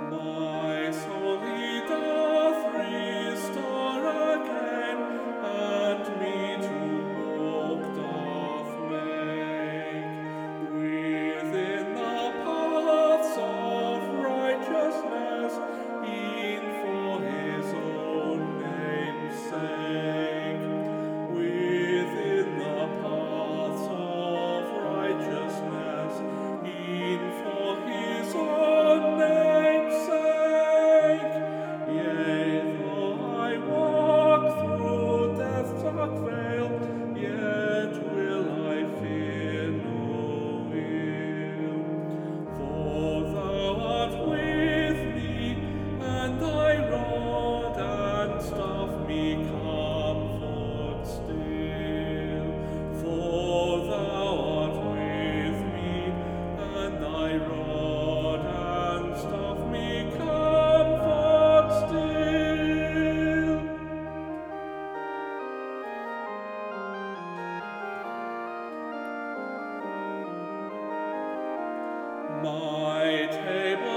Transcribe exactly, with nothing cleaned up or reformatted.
My soul he doth restore again, and me to walk doth make. Within the paths of righteousness, e'en for his own name's sake. Within the paths of righteousness, e'en for his own name's sake. Yea, though I walk through death's dark vale, yet will I fear no ill. For thou art with me, and thy rod and staff me comfort still. For thou art with me, and thy rod and staff me comfort still. My table